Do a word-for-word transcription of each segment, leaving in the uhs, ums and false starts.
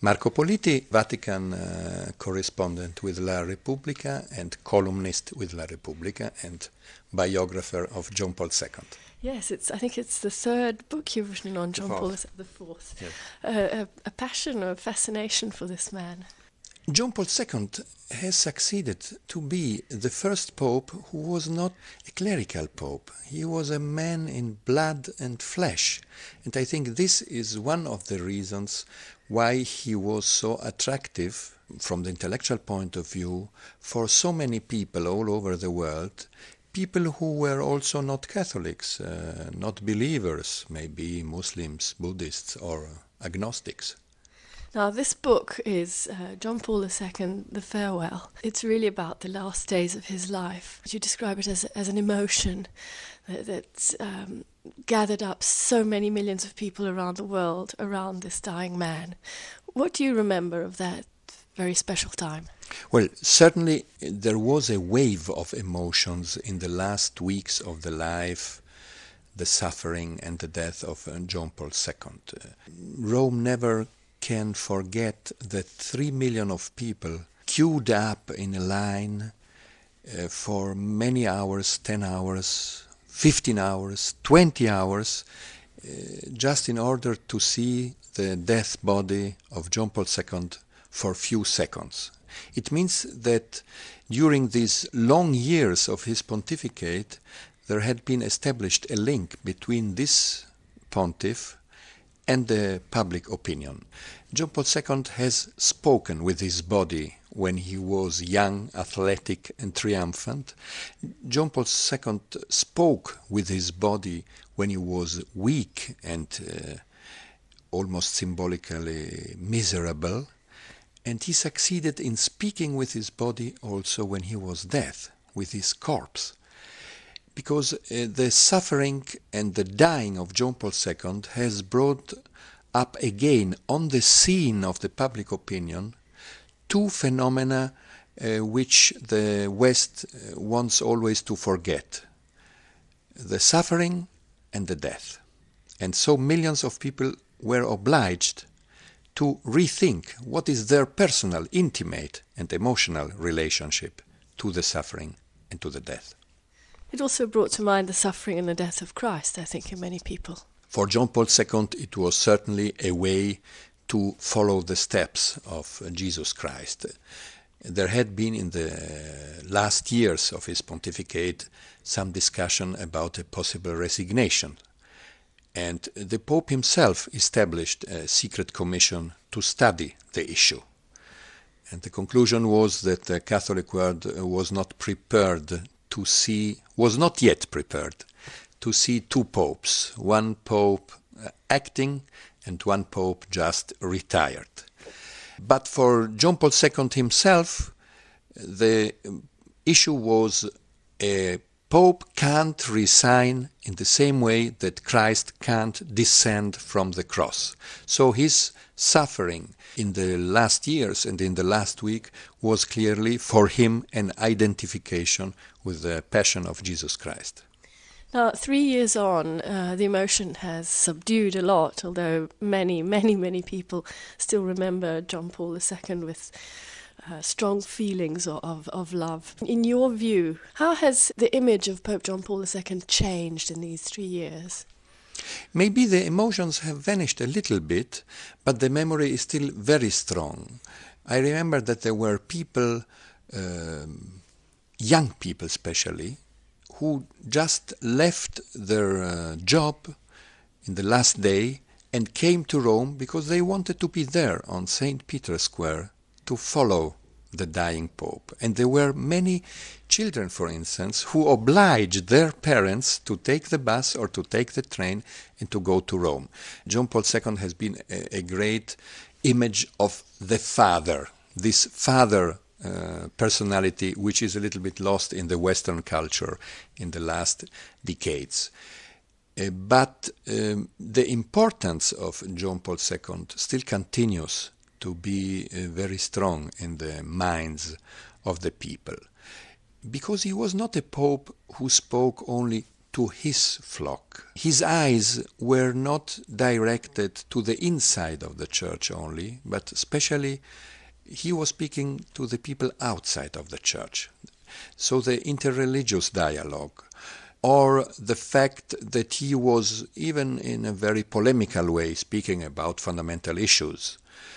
Marco Politi, Vatican uh, correspondent with La Repubblica and columnist with La Repubblica and biographer of John Paul the Second. Yes, it's. I think it's the third book you've written on John Paul the Second, the fourth. Yes. Uh, a, a passion, a fascination for this man. John Paul the Second has succeeded to be the first pope who was not a clerical pope. He was a man in blood and flesh. And I think this is one of the reasons why he was so attractive from the intellectual point of view for so many people all over the world, people who were also not Catholics, uh, not believers, maybe Muslims, Buddhists or agnostics. Now, this book is uh, John Paul the Second, The Farewell. It's really about the last days of his life. You describe it as, as an emotion that, that um, gathered up so many millions of people around the world around this dying man. What do you remember of that very special time? Well, certainly there was a wave of emotions in the last weeks of the life, the suffering and the death of uh, John Paul the Second. Uh, Rome never can forget that three million of people queued up in a line uh, for many hours, ten hours, fifteen hours, twenty hours, uh, just in order to see the death body of John Paul the Second for few seconds. It means that during these long years of his pontificate, there had been established a link between this pontiff and the public opinion. John Paul the Second has spoken with his body when he was young, athletic and triumphant. John Paul the Second spoke with his body when he was weak and uh, almost symbolically miserable. And he succeeded in speaking with his body also when he was dead, with his corpse. Because uh, the suffering and the dying of John Paul the Second has brought up again on the scene of the public opinion two phenomena uh, which the West uh, wants always to forget: the suffering and the death. And so millions of people were obliged to rethink what is their personal, intimate and emotional relationship to the suffering and to the death. It also brought to mind the suffering and the death of Christ, I think, in many people. For John Paul the Second, it was certainly a way to follow the steps of Jesus Christ. There had been in the last years of his pontificate some discussion about a possible resignation. And the Pope himself established a secret commission to study the issue. And the conclusion was that the Catholic world was not prepared to see, was not yet prepared to see two popes, one pope acting and one pope just retired. But for John Paul the Second himself, the issue was a Pope can't resign in the same way that Christ can't descend from the cross. So his suffering in the last years and in the last week was clearly for him an identification with the passion of Jesus Christ. Now, three years on, uh, the emotion has subdued a lot, although many, many, many people still remember John Paul the Second with Uh, strong feelings of, of, of love. In your view, how has the image of Pope John Paul the Second changed in these three years? Maybe the emotions have vanished a little bit, but the memory is still very strong. I remember that there were people, um, young people especially, who just left their uh, job in the last day and came to Rome because they wanted to be there on Saint Peter's Square to follow the dying Pope. And there were many children, for instance, who obliged their parents to take the bus or to take the train and to go to Rome. John Paul the Second has been a, a great image of the father, this father uh, personality which is a little bit lost in the Western culture in the last decades. Uh, but um, the importance of John Paul the Second still continues to be uh, very strong in the minds of the people, because he was not a pope who spoke only to his flock. His eyes were not directed to the inside of the church only, but especially he was speaking to the people outside of the church. So the interreligious dialogue, or the fact that he was, even in a very polemical way, speaking about fundamental issues,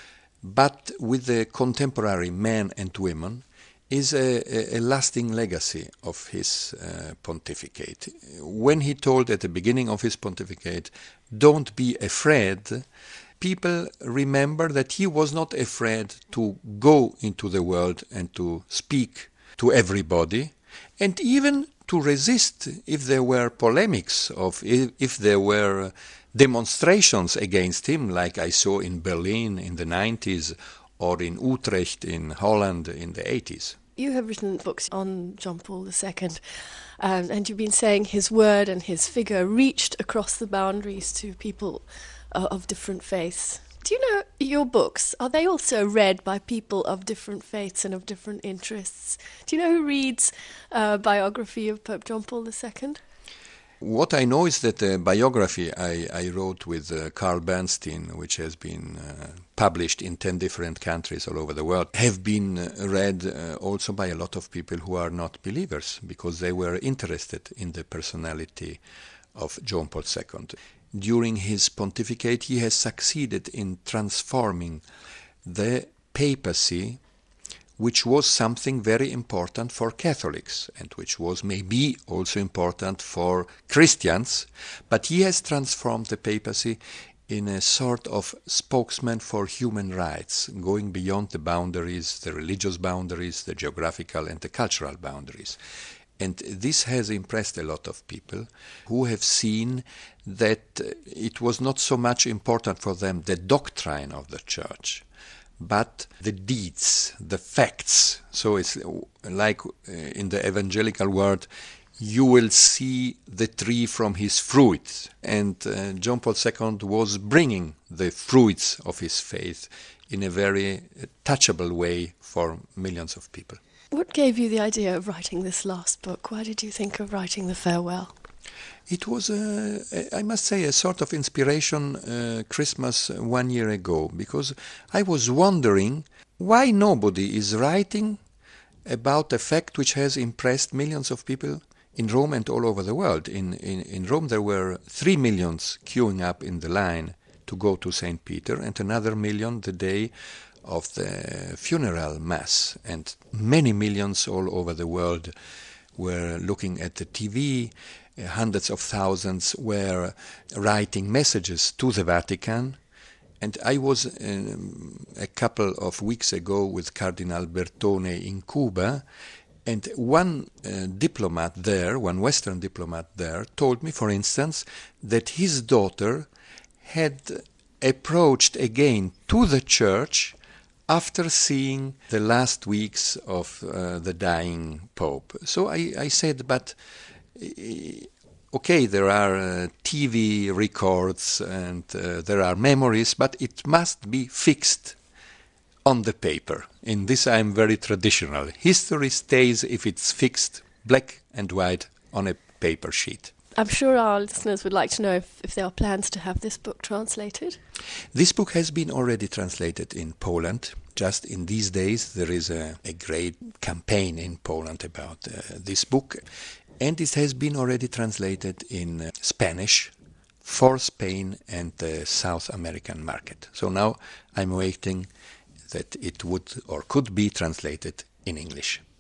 but with the contemporary men and women, is a, a lasting legacy of his uh, pontificate. When he told at the beginning of his pontificate, "Don't be afraid," people remember that he was not afraid to go into the world and to speak to everybody, and even to resist if there were polemics, of if, if there were demonstrations against him, like I saw in Berlin in the nineties or in Utrecht in Holland in the eighties. You have written books on John Paul the Second, um, and you've been saying his word and his figure reached across the boundaries to people uh, of different faiths. Do you know your books, are they also read by people of different faiths and of different interests? Do you know who reads a biography of Pope John Paul the Second? What I know is that the biography I, I wrote with uh, Carl Bernstein, which has been uh, published in ten different countries all over the world, have been uh, read uh, also by a lot of people who are not believers, because they were interested in the personality of John Paul the Second. During his pontificate, he has succeeded in transforming the papacy, which was something very important for Catholics, and which was maybe also important for Christians, but he has transformed the papacy in a sort of spokesman for human rights, going beyond the boundaries, the religious boundaries, the geographical and the cultural boundaries. And this has impressed a lot of people who have seen that it was not so much important for them the doctrine of the Church, but the deeds, the facts. So it's like in the evangelical word, you will see the tree from his fruits. And uh, John Paul the Second was bringing the fruits of his faith in a very touchable way for millions of people. What gave you the idea of writing this last book? Why did you think of writing the farewell? It was, uh, I must say, a sort of inspiration uh, Christmas one year ago, because I was wondering why nobody is writing about a fact which has impressed millions of people in Rome and all over the world. In, in, in Rome there were three millions queuing up in the line to go to Saint Peter, and another million the day of the funeral mass, and many millions all over the world were looking at the T V. Hundreds of thousands were writing messages to the Vatican. And I was um, a couple of weeks ago with Cardinal Bertone in Cuba, and one uh, diplomat there, one Western diplomat there, told me, for instance, that his daughter had approached again to the Church after seeing the last weeks of uh, the dying Pope. So I, I said, but okay, there are uh, T V records and uh, there are memories, but it must be fixed on the paper. In this I am very traditional. History stays if it's fixed, black and white, on a paper sheet. I'm sure our listeners would like to know if, if there are plans to have this book translated. This book has been already translated in Poland. Just in these days there is a, a great campaign in Poland about uh, this book. And it has been already translated in uh, Spanish for Spain and the South American market. So now I'm waiting that it would or could be translated in English.